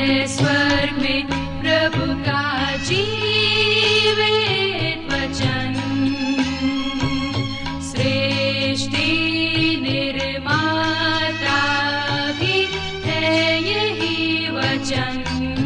है स्वर्ग में प्रभु का जीवित वचन। सृष्टि निर्माता भी है यही वचन।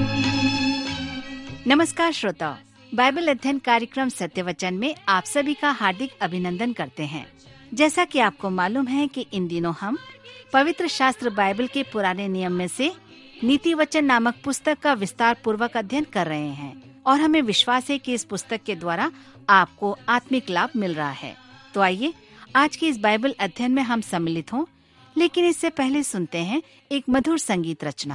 नमस्कार श्रोताओ, बाइबल अध्ययन कार्यक्रम सत्य वचन में आप सभी का हार्दिक अभिनंदन करते हैं। जैसा कि आपको मालूम है कि इन दिनों हम पवित्र शास्त्र बाइबल के पुराने नियम में से नीति वचन नामक पुस्तक का विस्तार पूर्वक अध्ययन कर रहे हैं और हमें विश्वास है कि इस पुस्तक के द्वारा आपको आत्मिक लाभ मिल रहा है। तो आइए आज के इस बाइबल अध्ययन में हम सम्मिलित हों, लेकिन इससे पहले सुनते हैं एक मधुर संगीत रचना।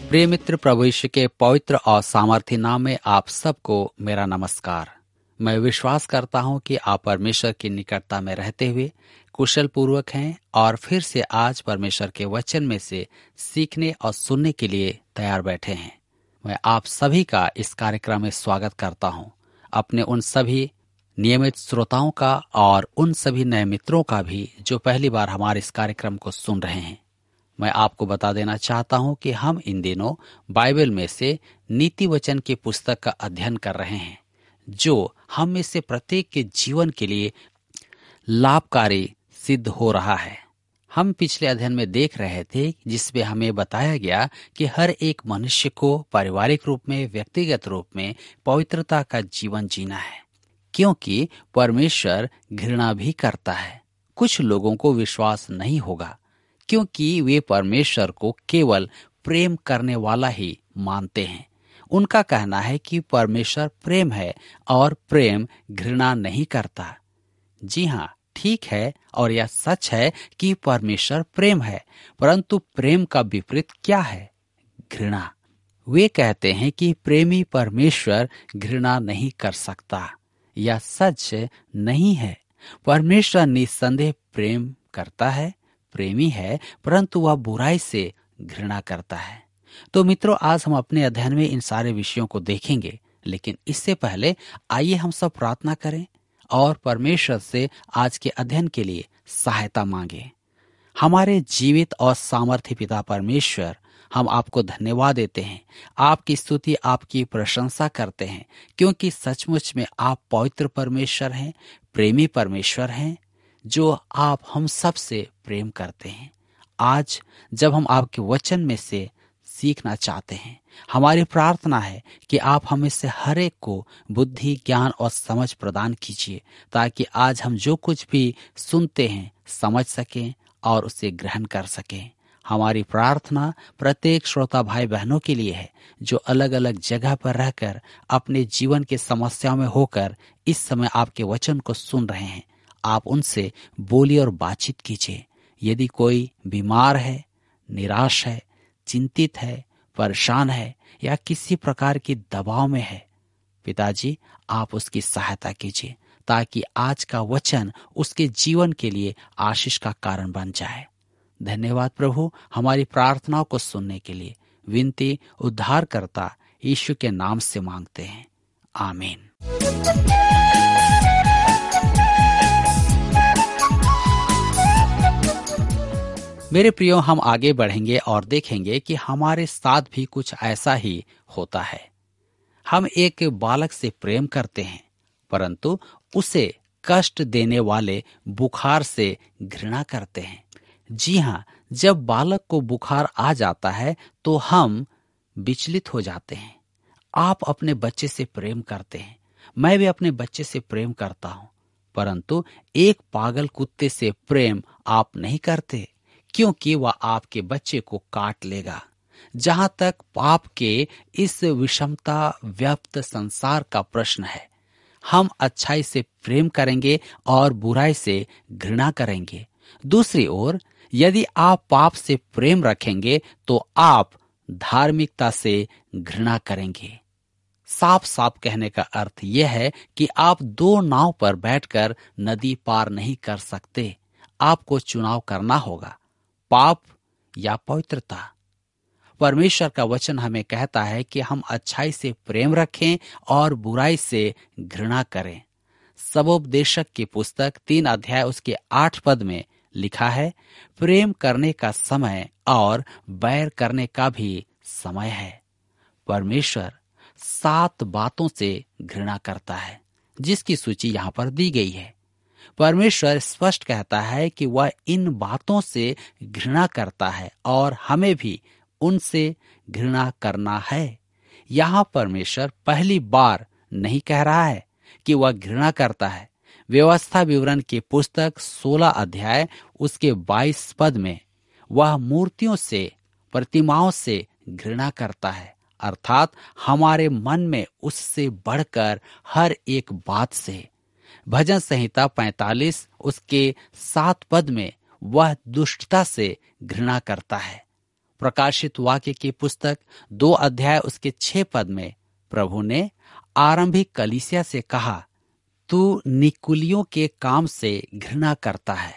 प्रिय मित्र, प्रभु यीशु के पवित्र और सामर्थी नाम में आप सबको मेरा नमस्कार। मैं विश्वास करता हूं कि आप परमेश्वर की निकटता में रहते हुए कुशल पूर्वक हैं और फिर से आज परमेश्वर के वचन में से सीखने और सुनने के लिए तैयार बैठे हैं। मैं आप सभी का इस कार्यक्रम में स्वागत करता हूं। अपने उन सभी नियमित श्रोताओं का और उन सभी नए मित्रों का भी जो पहली बार हमारे इस कार्यक्रम को सुन रहे हैं। मैं आपको बता देना चाहता हूं कि हम इन दिनों बाइबल में से नीति वचन की पुस्तक का अध्ययन कर रहे हैं, जो हम में से प्रत्येक के जीवन के लिए लाभकारी सिद्ध हो रहा है। हम पिछले अध्ययन में देख रहे थे, जिसमें हमें बताया गया कि हर एक मनुष्य को पारिवारिक रूप में, व्यक्तिगत रूप में पवित्रता का जीवन जीना है, क्योंकि परमेश्वर घृणा भी करता है। कुछ लोगों को विश्वास नहीं होगा, क्योंकि वे परमेश्वर को केवल प्रेम करने वाला ही मानते हैं। उनका कहना है कि परमेश्वर प्रेम है और प्रेम घृणा नहीं करता। जी हाँ, ठीक है, और यह सच है कि परमेश्वर प्रेम है, परंतु प्रेम का विपरीत क्या है? घृणा। वे कहते हैं कि प्रेमी परमेश्वर घृणा नहीं कर सकता। यह सच नहीं है। परमेश्वर निस्संदेह प्रेम करता है, प्रेमी है, परंतु वह बुराई से घृणा करता है। तो मित्रों, आज हम अपने अध्ययन में इन सारे विषयों को देखेंगे, लेकिन इससे पहले आइए हम सब प्रार्थना करें और परमेश्वर से आज के अध्ययन के लिए सहायता मांगे। हमारे जीवित और सामर्थ्य पिता परमेश्वर, हम आपको धन्यवाद देते हैं, आपकी स्तुति, आपकी प्रशंसा करते हैं, क्योंकि सचमुच में आप पवित्र परमेश्वर हैं, प्रेमी परमेश्वर हैं, जो आप हम सब से प्रेम करते हैं। आज जब हम आपके वचन में से सीखना चाहते हैं, हमारी प्रार्थना है कि आप हमें से हर एक को बुद्धि, ज्ञान और समझ प्रदान कीजिए, ताकि आज हम जो कुछ भी सुनते हैं समझ सकें और उसे ग्रहण कर सकें। हमारी प्रार्थना प्रत्येक श्रोता भाई बहनों के लिए है, जो अलग अलग जगह पर रहकर अपने जीवन की समस्याओं में होकर इस समय आपके वचन को सुन रहे हैं। आप उनसे बोलिए और बातचीत कीजिए। यदि कोई बीमार है, निराश है, चिंतित है, परेशान है या किसी प्रकार की दबाव में है, पिताजी आप उसकी सहायता कीजिए, ताकि आज का वचन उसके जीवन के लिए आशीष का कारण बन जाए। धन्यवाद प्रभु, हमारी प्रार्थनाओं को सुनने के लिए। विनती उद्धारकर्ता यीशु के नाम से मांगते हैं, आमीन। मेरे प्रियो, हम आगे बढ़ेंगे और देखेंगे कि हमारे साथ भी कुछ ऐसा ही होता है। हम एक बालक से प्रेम करते हैं, परंतु उसे कष्ट देने वाले बुखार से घृणा करते हैं। जी हाँ, जब बालक को बुखार आ जाता है तो हम विचलित हो जाते हैं। आप अपने बच्चे से प्रेम करते हैं, मैं भी अपने बच्चे से प्रेम करता हूं, परंतु एक पागल कुत्ते से प्रेम आप नहीं करते, क्योंकि वह आपके बच्चे को काट लेगा। जहां तक पाप के इस विषमता व्याप्त संसार का प्रश्न है, हम अच्छाई से प्रेम करेंगे और बुराई से घृणा करेंगे। दूसरी ओर, यदि आप पाप से प्रेम रखेंगे तो आप धार्मिकता से घृणा करेंगे। साफ साफ कहने का अर्थ यह है कि आप दो नाव पर बैठकर नदी पार नहीं कर सकते। आपको चुनाव करना होगा, पाप या पवित्रता। परमेश्वर का वचन हमें कहता है कि हम अच्छाई से प्रेम रखें और बुराई से घृणा करें। सबोपदेशक की पुस्तक 3 अध्याय उसके 8 पद में लिखा है, प्रेम करने का समय और बैर करने का भी समय है। परमेश्वर 7 बातों से घृणा करता है, जिसकी सूची यहाँ पर दी गई है। परमेश्वर स्पष्ट कहता है कि वह इन बातों से घृणा करता है और हमें भी उनसे घृणा करना है। यहाँ परमेश्वर पहली बार नहीं कह रहा है कि वह घृणा करता है। व्यवस्था विवरण की पुस्तक 16 अध्याय उसके 22 पद में वह मूर्तियों से, प्रतिमाओं से घृणा करता है, अर्थात हमारे मन में उससे बढ़कर हर एक बात से। भजन संहिता 45 उसके 7 पद में वह दुष्टता से घृणा करता है। प्रकाशित वाक्य की पुस्तक 2 अध्याय उसके 6 पद में प्रभु ने आरंभिक कलीसिया से कहा, तू निकुलियों के काम से घृणा करता है।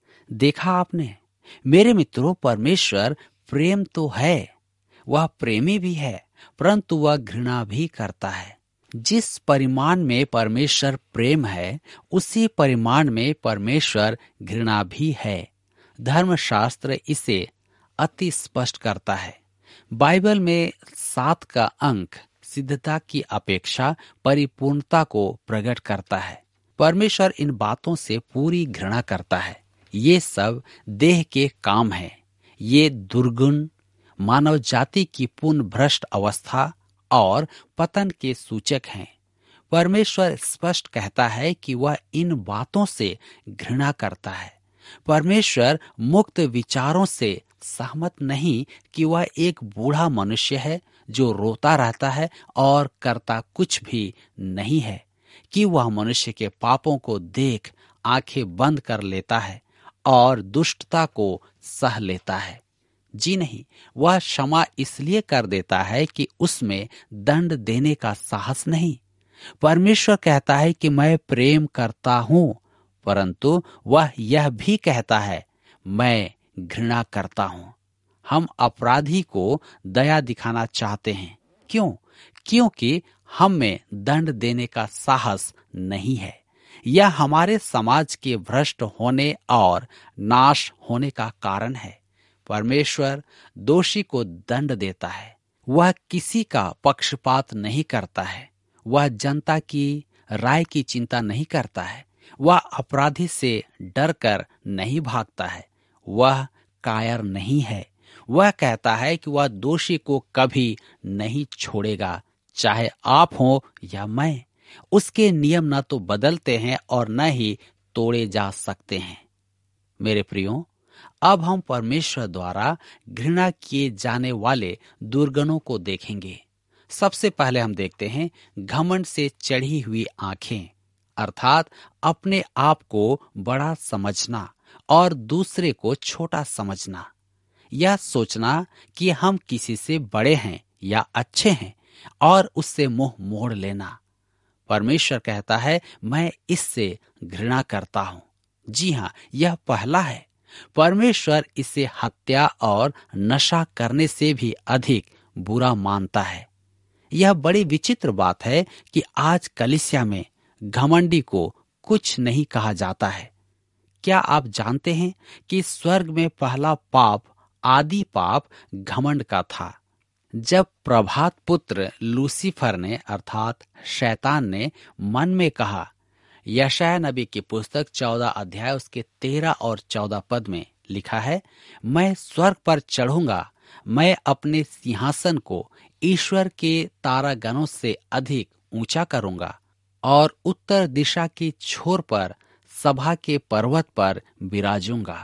देखा आपने मेरे मित्रों, परमेश्वर प्रेम तो है, वह प्रेमी भी है, परंतु वह घृणा भी करता है। जिस परिमाण में परमेश्वर प्रेम है, उसी परिमाण में परमेश्वर घृणा भी है। धर्मशास्त्र इसे अति स्पष्ट करता है। बाइबल में 7 का अंक सिद्धता की अपेक्षा परिपूर्णता को प्रकट करता है। परमेश्वर इन बातों से पूरी घृणा करता है। ये सब देह के काम है। ये दुर्गुण मानव जाति की पूर्ण भ्रष्ट अवस्था और पतन के सूचक हैं। परमेश्वर स्पष्ट कहता है कि वह इन बातों से घृणा करता है। परमेश्वर मुक्त विचारों से सहमत नहीं कि वह एक बूढ़ा मनुष्य है जो रोता रहता है और करता कुछ भी नहीं है, कि वह मनुष्य के पापों को देख आंखें बंद कर लेता है और दुष्टता को सह लेता है। जी नहीं, वह क्षमा इसलिए कर देता है कि उसमें दंड देने का साहस नहीं। परमेश्वर कहता है कि मैं प्रेम करता हूं, परंतु वह यह भी कहता है मैं घृणा करता हूं। हम अपराधी को दया दिखाना चाहते हैं। क्यों? क्योंकि हम में दंड देने का साहस नहीं है। यह हमारे समाज के भ्रष्ट होने और नाश होने का कारण है। परमेश्वर दोषी को दंड देता है। वह किसी का पक्षपात नहीं करता है। वह जनता की राय की चिंता नहीं करता है। वह अपराधी से डरकर नहीं भागता है। वह कायर नहीं है। वह कहता है कि वह दोषी को कभी नहीं छोड़ेगा, चाहे आप हो या मैं। उसके नियम न तो बदलते हैं और न ही तोड़े जा सकते हैं। मेरे प्रियो, अब हम परमेश्वर द्वारा घृणा किए जाने वाले दुर्गुणों को देखेंगे। सबसे पहले हम देखते हैं घमंड से चढ़ी हुई आंखें, अर्थात अपने आप को बड़ा समझना और दूसरे को छोटा समझना। यह सोचना कि हम किसी से बड़े हैं या अच्छे हैं और उससे मुंह मोड़ लेना। परमेश्वर कहता है मैं इससे घृणा करता हूं। जी हां, यह पहला है। परमेश्वर इसे हत्या और नशा करने से भी अधिक बुरा मानता है। यह बड़ी विचित्र बात है कि आज कलीसिया में घमंडी को कुछ नहीं कहा जाता है। क्या आप जानते हैं कि स्वर्ग में पहला पाप, आदि पाप घमंड का था। जब प्रभात पुत्र लूसीफर ने अर्थात शैतान ने मन में कहा, यशायाह नबी की पुस्तक 14 अध्याय उसके 13 और 14 पद में लिखा है, मैं स्वर्ग पर चढ़ूंगा, मैं अपने सिंहासन को ईश्वर के तारागणों से अधिक ऊंचा करूंगा और उत्तर दिशा की छोर पर सभा के पर्वत पर विराजूंगा।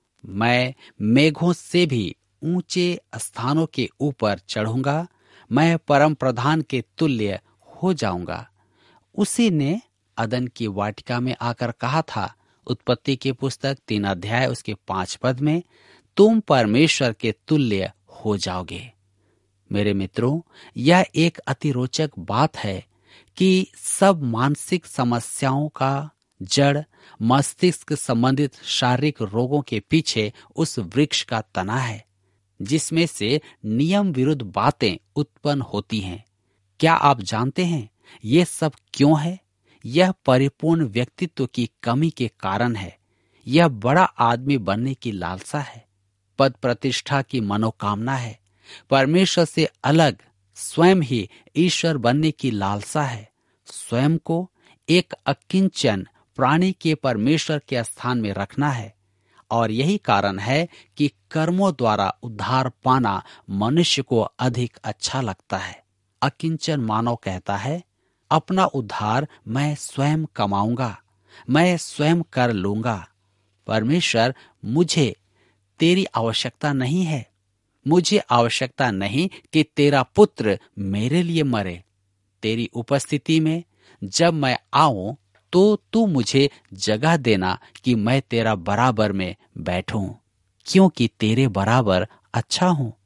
मैं मेघों से भी ऊंचे स्थानों के ऊपर चढ़ूंगा, मैं परम प्रधान के तुल्य हो जाऊंगा। उसी ने अदन की वाटिका में आकर कहा था, उत्पत्ति की पुस्तक 3 अध्याय उसके 5 पद में, तुम परमेश्वर के तुल्य हो जाओगे। मेरे मित्रों, यह एक अति रोचक बात है कि सब मानसिक समस्याओं का जड़ मस्तिष्क संबंधित शारीरिक रोगों के पीछे उस वृक्ष का तना है जिसमें से नियम विरुद्ध बातें उत्पन्न होती हैं। क्या आप जानते हैं ये सब क्यों है? यह परिपूर्ण व्यक्तित्व की कमी के कारण है। यह बड़ा आदमी बनने की लालसा है, पद प्रतिष्ठा की मनोकामना है, परमेश्वर से अलग स्वयं ही ईश्वर बनने की लालसा है, स्वयं को एक अकिंचन प्राणी के परमेश्वर के स्थान में रखना है। और यही कारण है कि कर्मों द्वारा उद्धार पाना मनुष्य को अधिक अच्छा लगता है। अकिंचन मानव कहता है, अपना उद्धार मैं स्वयं कमाऊंगा, मैं स्वयं कर लूंगा। परमेश्वर, मुझे तेरी आवश्यकता नहीं है। मुझे आवश्यकता नहीं कि तेरा पुत्र मेरे लिए मरे। तेरी उपस्थिति में जब मैं आऊं तो तू मुझे जगह देना कि मैं तेरा बराबर में बैठूं, क्योंकि तेरे बराबर अच्छा हूं।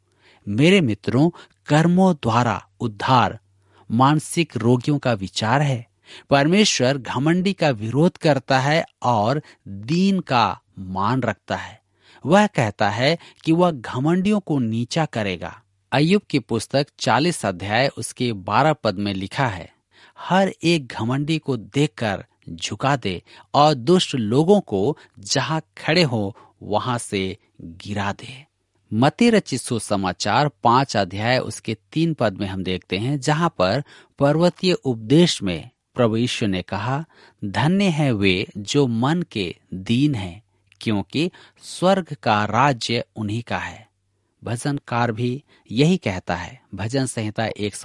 मेरे मित्रों, कर्मों द्वारा उद्धार मानसिक रोगियों का विचार है। परमेश्वर घमंडी का विरोध करता है और दीन का मान रखता है। वह कहता है कि वह घमंडियों को नीचा करेगा। अय्यूब की पुस्तक 40 अध्याय उसके 12 पद में लिखा है, हर एक घमंडी को देखकर झुका दे और दुष्ट लोगों को जहां खड़े हो वहां से गिरा दे। मत्ती रचित सुसमाचार 5 अध्याय उसके 3 पद में हम देखते हैं, जहां पर पर्वतीय उपदेश में प्रभु यीशु ने कहा, धन्य है वे जो मन के दीन हैं, क्योंकि स्वर्ग का राज्य उन्हीं का है। भजनकार भी यही कहता है, भजन संहिता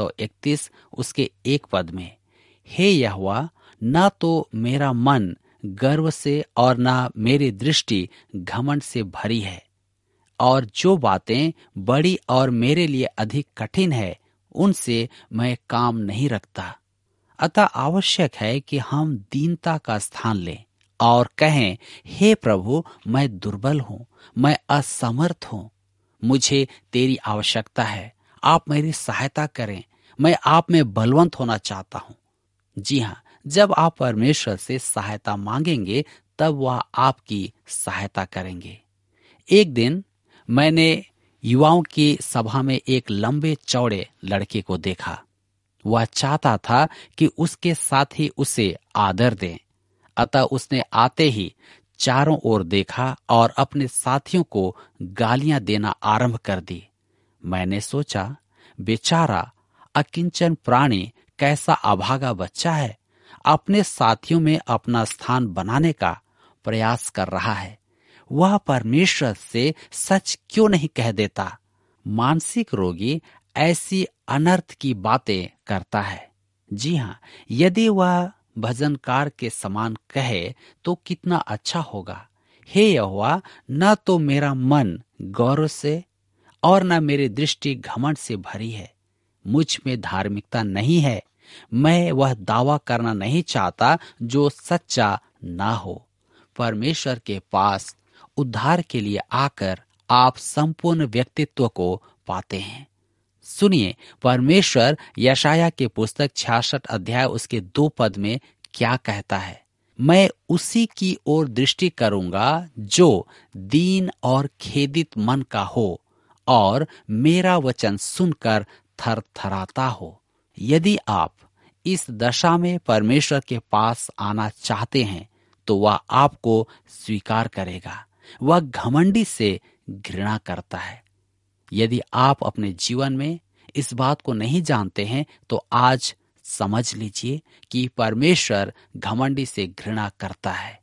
131 उसके 1 पद में, हे यहोवा, न तो मेरा मन गर्व से और न मेरी दृष्टि घमंड से भरी है, और जो बातें बड़ी और मेरे लिए अधिक कठिन है उनसे मैं काम नहीं रखता। अतः आवश्यक है कि हम दीनता का स्थान लें और कहें, हे प्रभु, मैं दुर्बल हूँ, मैं असमर्थ हूँ, मुझे तेरी आवश्यकता है, आप मेरी सहायता करें, मैं आप में बलवंत होना चाहता हूँ। जी हाँ, जब आप परमेश्वर से सहायता मांगेंगे तब वह आपकी सहायता करेंगे। एक दिन मैंने युवाओं की सभा में एक लंबे चौड़े लड़के को देखा। वह चाहता था कि उसके साथी उसे आदर दें, अतः उसने आते ही चारों ओर देखा और अपने साथियों को गालियां देना आरंभ कर दी। मैंने सोचा, बेचारा अकिंचन प्राणी कैसा अभागा बच्चा है, अपने साथियों में अपना स्थान बनाने का प्रयास कर रहा है। वह परमेश्वर से सच क्यों नहीं कह देता? मानसिक रोगी ऐसी अनर्थ की बातें करता है। जी हाँ, यदि वह भजनकार के समान कहे तो कितना अच्छा होगा। हे यहोवा, न तो मेरा मन गौरव से और न मेरी दृष्टि घमंड से भरी है। मुझ में धार्मिकता नहीं है। मैं वह दावा करना नहीं चाहता जो सच्चा ना हो। परमेश्वर के पास उद्धार के लिए आकर आप संपूर्ण व्यक्तित्व को पाते हैं। सुनिए, परमेश्वर यशाया के पुस्तक 66 अध्याय उसके 2 पद में क्या कहता है, मैं उसी की ओर दृष्टि करूंगा जो दीन और खेदित मन का हो और मेरा वचन सुनकर थरथराता हो। यदि आप इस दशा में परमेश्वर के पास आना चाहते हैं तो वह आपको स्वीकार करेगा। वह घमंडी से घृणा करता है। यदि आप अपने जीवन में इस बात को नहीं जानते हैं तो आज समझ लीजिए कि परमेश्वर घमंडी से घृणा करता है।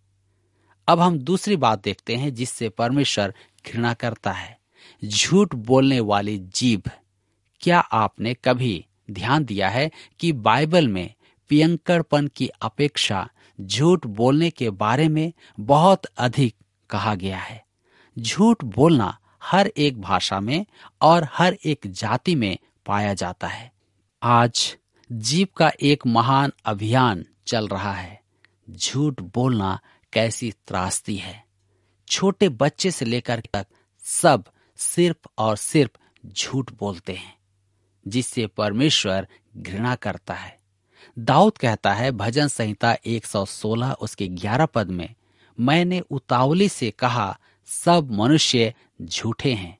अब हम दूसरी बात देखते हैं जिससे परमेश्वर घृणा करता है, झूठ बोलने वाली जीभ। क्या आपने कभी ध्यान दिया है कि बाइबल में पियंकड़पन की अपेक्षा झूठ बोलने के बारे में बहुत अधिक कहा गया है। झूठ बोलना हर एक भाषा में और हर एक जाति में पाया जाता है। आज जीभ का एक महान अभियान चल रहा है। झूठ बोलना कैसी त्रासदी है। छोटे बच्चे से लेकर तक सब सिर्फ और सिर्फ झूठ बोलते हैं, जिससे परमेश्वर घृणा करता है। दाऊद कहता है भजन संहिता 116 उसके 11 पद में, मैंने उतावली से कहा सब मनुष्य झूठे हैं।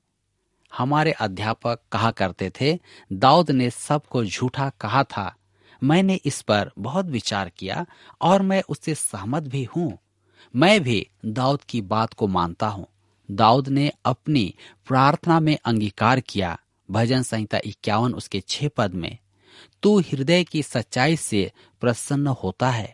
हमारे अध्यापक कहा करते थे, दाऊद ने सबको झूठा कहा था। मैंने इस पर बहुत विचार किया और मैं उससे सहमत भी हूँ। मैं भी दाऊद की बात को मानता हूँ। दाऊद ने अपनी प्रार्थना में अंगीकार किया। भजन संहिता 51 उसके 6 पद में, तू हृदय की सच्चाई से प्रसन्न होता है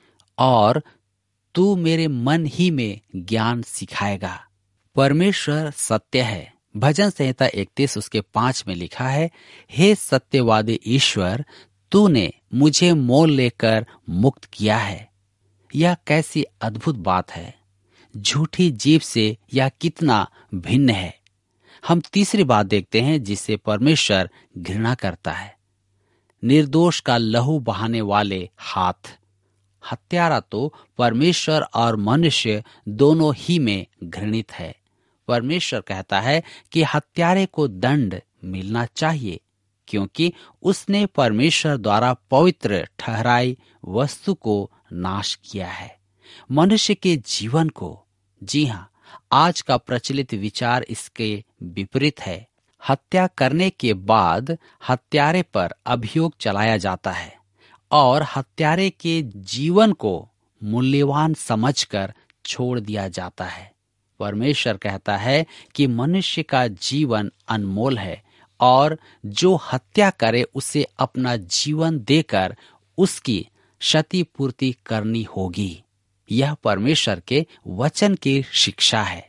और तू मेरे मन ही में ज्ञान सिखाएगा। परमेश्वर सत्य है। भजन संहिता 31 उसके 5 में लिखा है, हे सत्यवादी ईश्वर, तूने मुझे मोल लेकर मुक्त किया है। यह कैसी अद्भुत बात है। झूठी जीभ से यह कितना भिन्न है। हम तीसरी बात देखते हैं जिससे परमेश्वर घृणा करता है, निर्दोष का लहू बहाने वाले हाथ। हत्यारा तो परमेश्वर और मनुष्य दोनों ही में घृणित है। परमेश्वर कहता है कि हत्यारे को दंड मिलना चाहिए, क्योंकि उसने परमेश्वर द्वारा पवित्र ठहराई वस्तु को नाश किया है, मनुष्य के जीवन को। जी हाँ, आज का प्रचलित विचार इसके विपरीत है। हत्या करने के बाद हत्यारे पर अभियोग चलाया जाता है और हत्यारे के जीवन को मूल्यवान समझकर छोड़ दिया जाता है। परमेश्वर कहता है कि मनुष्य का जीवन अनमोल है और जो हत्या करे उसे अपना जीवन देकर उसकी क्षतिपूर्ति करनी होगी। यह परमेश्वर के वचन की शिक्षा है।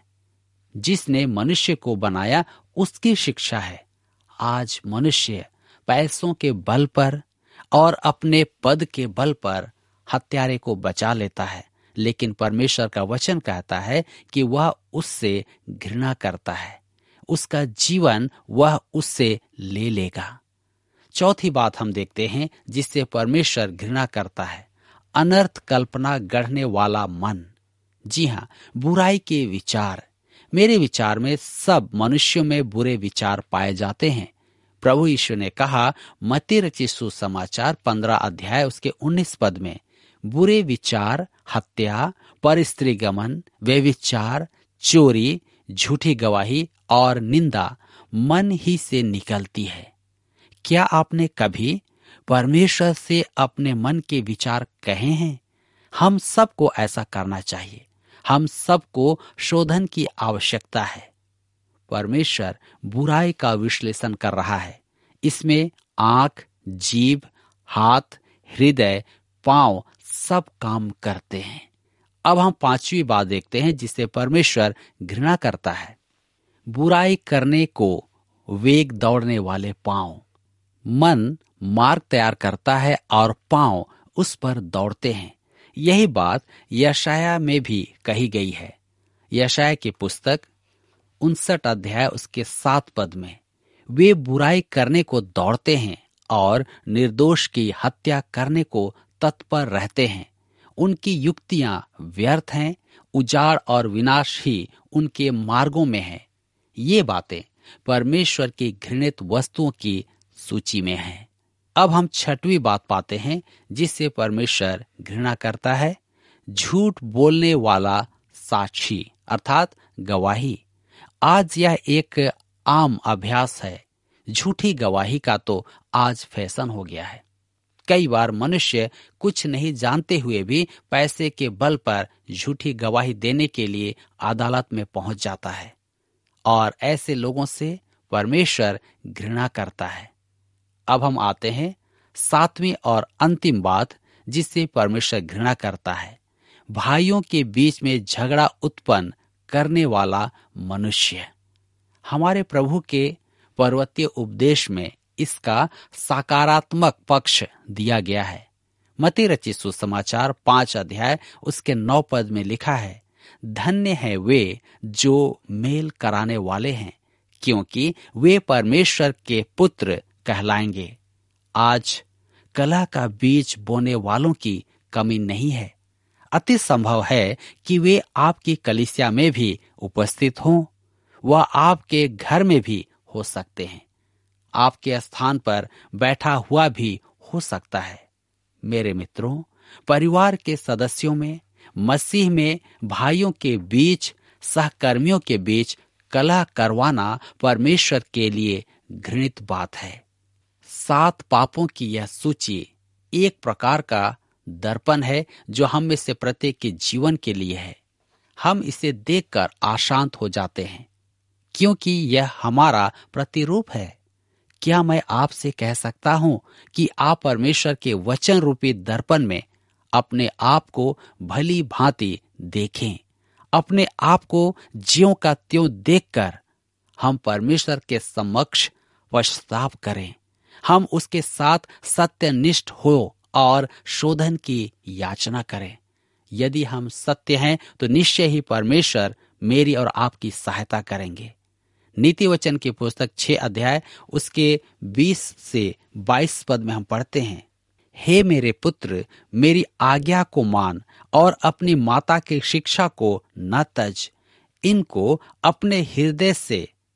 जिसने मनुष्य को बनाया उसकी शिक्षा है। आज मनुष्य पैसों के बल पर और अपने पद के बल पर हत्यारे को बचा लेता है, लेकिन परमेश्वर का वचन कहता है कि वह उससे घृणा करता है, उसका जीवन वह उससे ले लेगा। चौथी बात हम देखते हैं जिससे परमेश्वर घृणा करता है, अनर्थ कल्पना गढ़ने वाला मन। जी हाँ, बुराई के विचार। मेरे विचार में सब मनुष्यों में बुरे विचार पाए जाते हैं। प्रभु यीशु ने कहा मत्ती रचित सुसमाचार 15 अध्याय उसके 19 पद में, बुरे विचार, हत्या, परस्त्रीगमन, व्यभिचार, चोरी, झूठी गवाही और निंदा मन ही से निकलती है। क्या आपने कभी परमेश्वर से अपने मन के विचार कहे हैं? हम सबको ऐसा करना चाहिए। हम सबको शोधन की आवश्यकता है। परमेश्वर बुराई का विश्लेषण कर रहा है। इसमें आंख, जीभ, हाथ, हृदय, पांव सब काम करते हैं। अब हम पांचवी बात देखते हैं जिसे परमेश्वर घृणा करता है, बुराई करने को वेग दौड़ने वाले पांव। मन मार्ग तैयार करता है और पांव उस पर दौड़ते हैं। यही बात यशाया में भी कही गई है। यशाया की पुस्तक 59 अध्याय उसके 7 पद में, वे बुराई करने को दौड़ते हैं और निर्दोष की हत्या करने को तत्पर रहते हैं। उनकी युक्तियां व्यर्थ हैं, उजाड़ और विनाश ही उनके मार्गों में है। ये बातें परमेश्वर की घृणित वस्तुओं की सूची में हैं। अब हम छठवीं बात पाते हैं जिससे परमेश्वर घृणा करता है, झूठ बोलने वाला साक्षी अर्थात गवाही। आज यह एक आम अभ्यास है। झूठी गवाही का तो आज फैशन हो गया है। कई बार मनुष्य कुछ नहीं जानते हुए भी पैसे के बल पर झूठी गवाही देने के लिए अदालत में पहुंच जाता है और ऐसे लोगों से परमेश्वर घृणा करता है। अब हम आते हैं 7वीं और अंतिम बात जिससे परमेश्वर घृणा करता है, भाइयों के बीच में झगड़ा उत्पन्न करने वाला मनुष्य। हमारे प्रभु के पर्वतीय उपदेश में इसका सकारात्मक पक्ष दिया गया है। मत्ती रचित सुसमाचार 5 अध्याय उसके 9 पद में लिखा है, धन्य है वे जो मेल कराने वाले हैं, क्योंकि वे परमेश्वर के पुत्र कहलाएंगे। आज कलह का बीज बोने वालों की कमी नहीं है। अति संभव है कि वे आपकी कलीसिया में भी उपस्थित हों, वह आपके घर में भी हो सकते हैं, आपके स्थान पर बैठा हुआ भी हो सकता है। मेरे मित्रों, परिवार के सदस्यों में, मसीह में भाइयों के बीच, सहकर्मियों के बीच कलह करवाना परमेश्वर के लिए घृणित बात है। 7 पापों की यह सूची एक प्रकार का दर्पण है जो हम में से प्रत्येक के जीवन के लिए है। हम इसे देखकर अशांत हो जाते हैं क्योंकि यह हमारा प्रतिरूप है। क्या मैं आपसे कह सकता हूं कि आप परमेश्वर के वचन रूपी दर्पण में अपने आप को भली भांति देखें। अपने आप को ज्यों का त्यों देखकर हम परमेश्वर के समक्ष पश्चाताप करें। हम उसके साथ सत्यनिष्ठ हो और शोधन की याचना करें। यदि हम सत्य हैं तो निश्चय ही परमेश्वर मेरी और आपकी सहायता करेंगे। नीति वचन की पुस्तक 6 अध्याय उसके 20 से 22 पद में हम पढ़ते हैं, हे मेरे पुत्र, मेरी आज्ञा को मान और अपनी माता की शिक्षा को न तज। इनको अपने हृदय से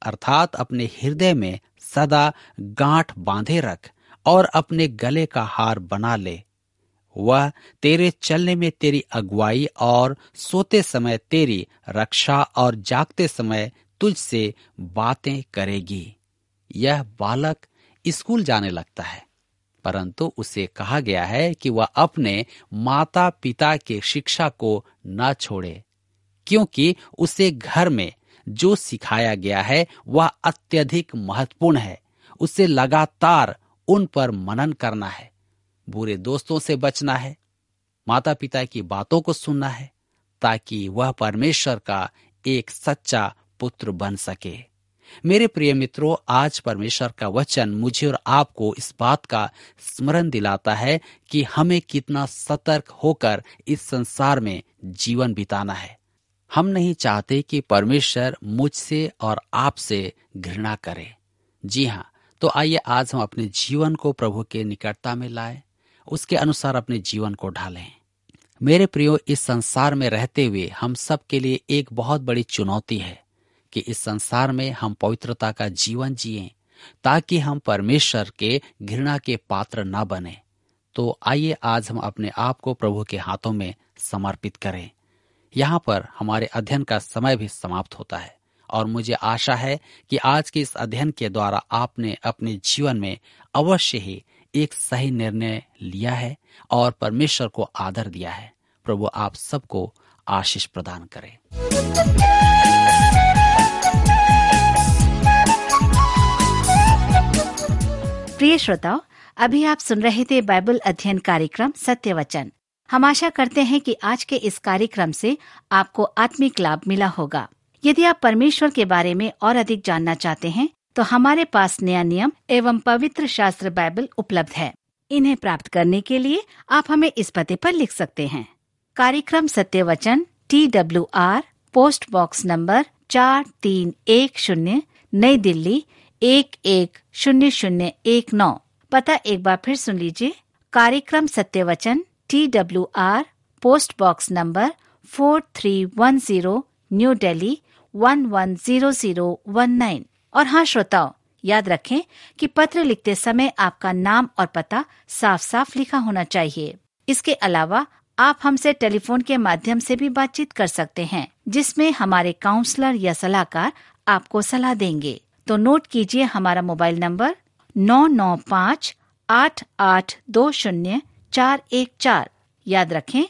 अर्थात अपने हृदय में सदा गांठ बांधे रख और अपने गले का हार बना ले। वह तेरे चलने में तेरी अगुवाई और सोते समय तेरी रक्षा और जागते समय तुझसे बातें करेगी। यह बालक स्कूल जाने लगता है, परंतु उसे कहा गया है कि वह अपने माता पिता के शिक्षा को न छोड़े, क्योंकि उसे घर में जो सिखाया गया है वह अत्यधिक महत्वपूर्ण है। उसे लगातार उन पर मनन करना है, बुरे दोस्तों से बचना है, माता पिता की बातों को सुनना है, ताकि वह परमेश्वर का एक सच्चा पुत्र बन सके। मेरे प्रिय मित्रों, आज परमेश्वर का वचन मुझे और आपको इस बात का स्मरण दिलाता है कि हमें कितना सतर्क होकर इस संसार में जीवन बिताना है। हम नहीं चाहते कि परमेश्वर मुझसे और आपसे घृणा करे। जी हाँ, तो आइए आज हम अपने जीवन को प्रभु के निकटता में लाएं, उसके अनुसार अपने जीवन को ढालें। मेरे प्रियो, इस संसार में रहते हुए हम सब के लिए एक बहुत बड़ी चुनौती है कि इस संसार में हम पवित्रता का जीवन जिएं, ताकि हम परमेश्वर के घृणा के पात्र न बने। तो आइए आज हम अपने आप को प्रभु के हाथों में समर्पित करें। यहाँ पर हमारे अध्ययन का समय भी समाप्त होता है और मुझे आशा है कि आज के इस अध्ययन के द्वारा आपने अपने जीवन में अवश्य ही एक सही निर्णय लिया है और परमेश्वर को आदर दिया है। प्रभु आप सबको आशीष प्रदान करे। प्रिय श्रोताओ, अभी आप सुन रहे थे बाइबल अध्ययन कार्यक्रम सत्य वचन। हम आशा करते हैं कि आज के इस कार्यक्रम से आपको आत्मिक लाभ मिला होगा। यदि आप परमेश्वर के बारे में और अधिक जानना चाहते हैं तो हमारे पास नया नियम एवं पवित्र शास्त्र बाइबल उपलब्ध है। इन्हें प्राप्त करने के लिए आप हमें इस पते पर लिख सकते हैं। कार्यक्रम सत्य वचन, TWR, पोस्ट बॉक्स नंबर 4310, नई दिल्ली 110019। पता एक बार फिर सुन लीजिए। कार्यक्रम सत्य वचन, TWR, post box number 4310, New Delhi 110019। और हाँ श्रोताओ, याद रखें कि पत्र लिखते समय आपका नाम और पता साफ साफ लिखा होना चाहिए। इसके अलावा आप हमसे टेलीफोन के माध्यम से भी बातचीत कर सकते हैं, जिसमें हमारे काउंसलर या सलाहकार आपको सलाह देंगे। तो नोट कीजिए हमारा मोबाइल नंबर 9958820414। याद रखें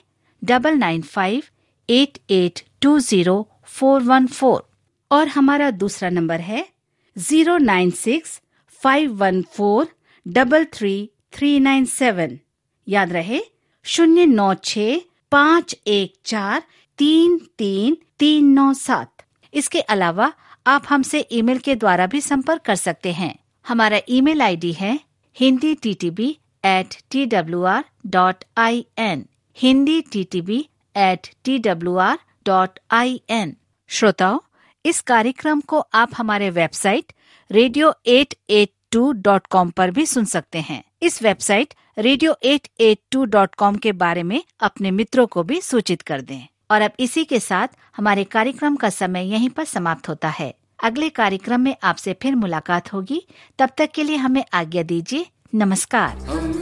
9958820414। और हमारा दूसरा नंबर है 09651433397। याद रहे 09651433397। इसके अलावा आप हमसे ईमेल के द्वारा भी संपर्क कर सकते हैं। हमारा ईमेल आईडी है hinditb@twr.in, hinditb@twr.in। श्रोताओ, इस कार्यक्रम को आप हमारे वेबसाइट radio882.com पर भी सुन सकते हैं। इस वेबसाइट radio882.com के बारे में अपने मित्रों को भी सूचित कर दें। और अब इसी के साथ हमारे कार्यक्रम का समय यहीं पर समाप्त होता है। अगले कार्यक्रम में आपसे फिर मुलाकात होगी। तब तक के लिए हमें आज्ञा दीजिए। नमस्कार।